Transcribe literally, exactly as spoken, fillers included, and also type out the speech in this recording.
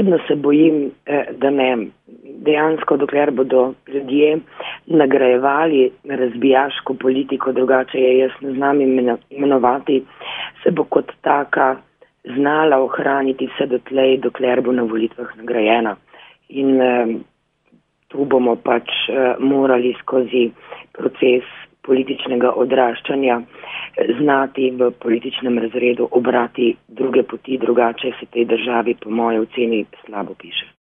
Osebno se bojim, da ne. Dejansko, dokler bodo ljudje nagrajevali razbijaško politiko, drugače je jaz ne znam imenovati, se bo kot taka znala ohraniti vse dotlej, dokler bo na volitvah nagrajena. In eh, tu bomo pač eh, morali skozi proces političnega odraščanja znati v političnem razredu obrati druge poti, drugače se tej državi po moje oceni slabo piše.